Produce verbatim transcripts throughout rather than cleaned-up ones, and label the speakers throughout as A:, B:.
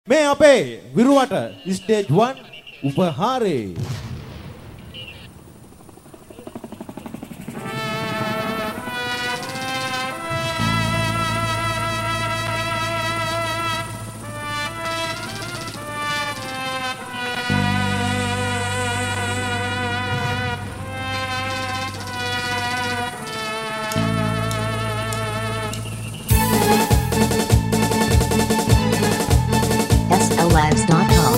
A: මේ අපේ විරුවට ස්ටේජ් वन උපහාරේ
B: S L lives dot com.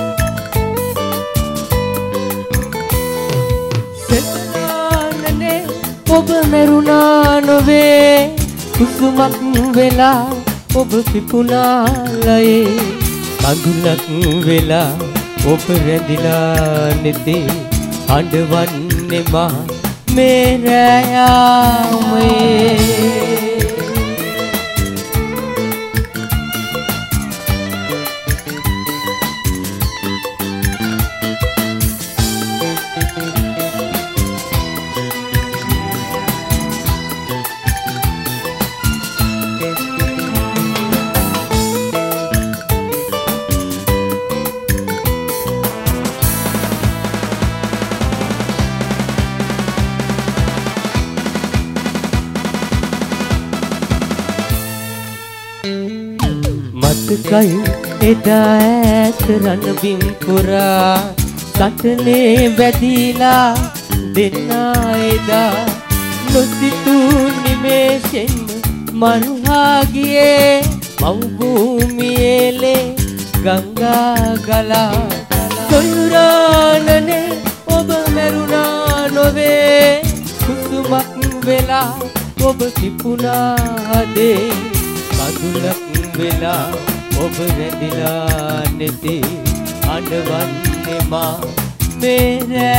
C: සෙල්ලානනේ ඔබ මෙරුණා නොවේ කුසුමක් වෙලා ඔබ පිපුණාලයේ කඳුලක් වෙලා ඔබ රැඳිලා නෙතේ හඬවන්නේ මා මේ රැයාමයේ මතකයි එදා ඈත රණබිම් පුරා සටනේ වැදිලා දෙන්නා එදා නොසිතූ නිමේෂෙන් මරුහා ගියේ මව් භූමියේලේ ගංගා ගලා සොයුරානනේ ඔබ මරුණා නොවේ කුසුමක් වෙලා ඔබ කිපුණාදේ කඳුලක් වෙලා ඔබ රැඳිලා නැති අඬවන්නේ මා මේ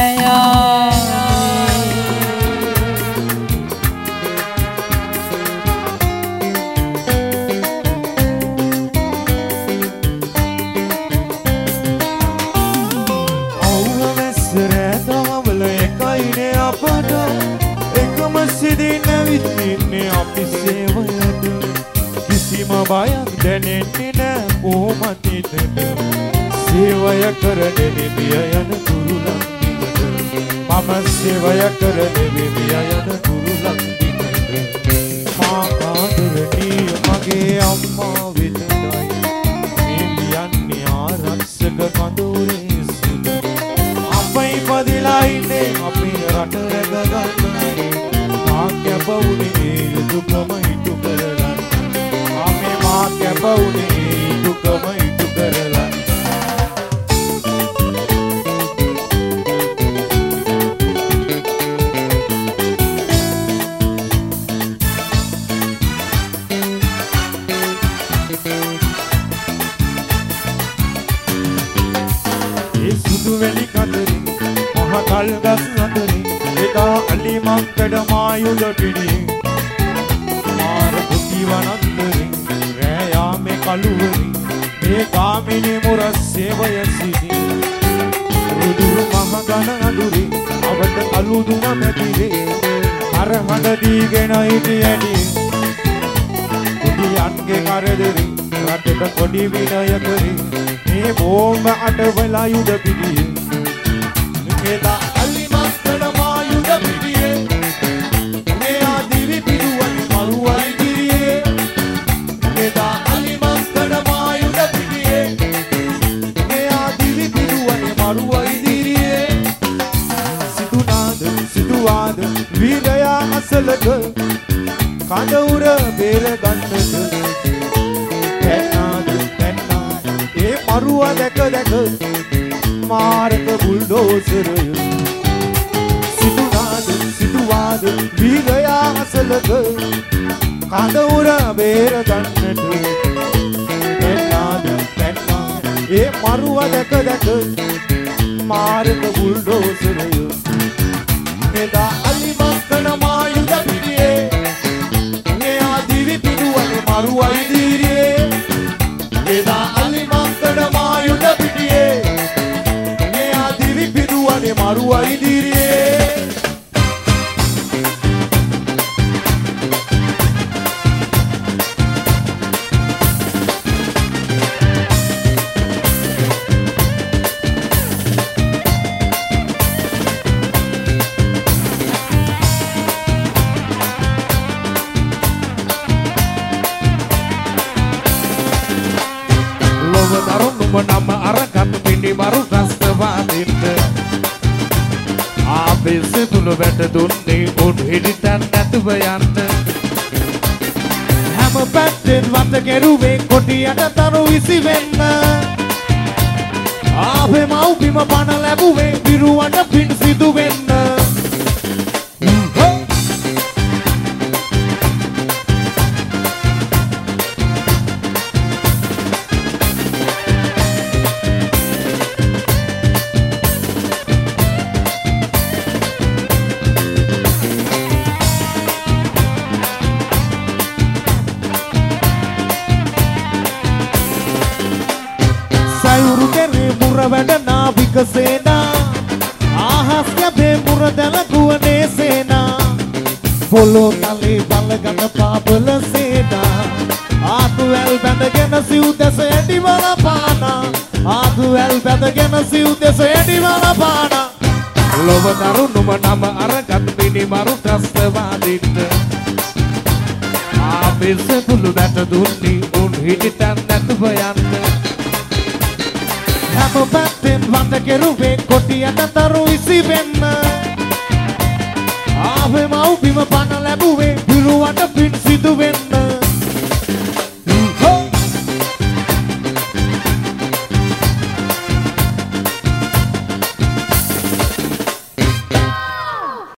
A: අවුවැස්සරෑතාවල එකයිනේ අපට එකම සිදින විදින්නේ අපි සේවයට කිසිම බයක් දැනෙන්නේ නෑ කොහොමද හිතට සේවය කරන නිවිය යන තුරුලක් දිගට මම සේවය කරන නිවිය යන තුරුලක් දිගට මා ආදරණීය මගේ අම්මා වෙතයි එළියන්නේ ආරක්ෂක කඳවුරේ සිට අපේ පදිලා ඉන්නේ අපේ රට රැකගන්න මා කැපවුනේ දුකම හිතු කරලා මා කැපවුනේ දුකම ඉටු කරලා ඒ සුදු වැලි කතරේ මහ කල් ගස් අතරේ එදා අලිමංකඩ මායුල පිණි මාර කුටි වනන්තරේ රෑයාමේ කලුවරි මේ කාමිනේ මුර සේවය සිටි රුදුරු මහ ගන අඳුරේ අවට කලුදුම මැදිරේ අර හඬ දීගෙන හිටියැටි කුඩියන්ගේ කරදරේ රටට කොඩි විනය කරේ මේ බෝම්බ අටවලා යුද පිටියේ එදා අලිමස්කඩ මා යුද පිටියේ මේ ආදිවි පිටුවනි මරුවයි දිරියේ එදා අලිමස්කඩ මා යුද පිටියේ මේ ආදිවි පිටුවනි මරුවයි දිරියේ සිතුනාද සිතුවාද වීරයා අසලක කඳවුර බේර ගන්නද පැන්නාද පැන්නා ඒ මරුව දැක දැක මාරක බුල්ඩෝසරය සිතුනාද සිතුවාද වීරයා අසලක කඳවුර බේර ගන්නට පැන්නාද පැන්නා ඒ මරුව දැක දැක මාරක බුල්ඩෝසරය එදා අලිමංකඩ මා යුද පිටියේ මේ ආදිවි පිටුවනේ මරුවයි දීරියේ එදා අලිමංකඩ මා යුද පිටියේ මේ ආදිවි පිටුවනේ මරුවයි දීරියේ
D: නම අරගත් මිනිමරු ත්‍රස්තවාදීන්ට ආපෙසේ තුල වැට දුන්නේ උන් හිටිතන් නැතුව යන්න
A: හැම පැත්තෙන් වත කෙරුවේ කොටියට තරු විසි වෙන්න ආපේ මව්බිම පණ ලැබුවේ විරුවට පින් සිදු වෙන්න වැඩ නාවික සේනා ආහස් ලැබේ මුරදැල ගුවනේ සේනා පොළොව තලේ බලගන පාබල සේනා ආතුවැල් බැඳගෙන සිව් දෙස ඇඩි වලපානා ආතුවැල් බැඳගෙන සිව් දෙස ඇඩි වලපානා
D: ලොව දරුණුම නම අරගත් මිනිමරු ත්‍රස්තවාදීන්ට ආපෙසේ තුල වැට දුන්නේ උන් හිටිතන් නැතුව යන්න
A: හැම පැත්තෙන් වත කෙරුවේ කොටියට තරු විසි වෙන්න ආවේ මව්බිම පණ ලැබුවේ